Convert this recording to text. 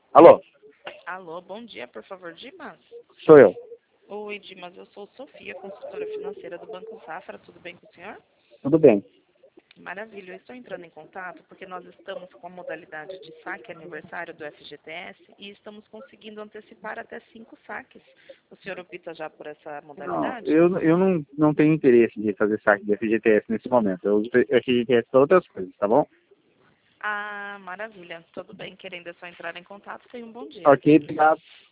Alô, Alô, bom dia, por favor, Dimas. sou eu. Oi, Dimas, eu sou Sofia, consultora financeira do Banco Safra, tudo bem com o senhor? Tudo bem. Maravilha, eu estou entrando em contato porque nós estamos com a modalidade de saque aniversário do FGTS e estamos conseguindo antecipar até 5 saques. O senhor opta já por essa Não, modalidade? eu não tenho interesse de fazer saque de FGTS nesse momento. Eu uso FGTS para outras coisas, tá bom? Ah, maravilha, tudo bem, querendo é só entrar em contato, tenha um bom dia. Ok, obrigado.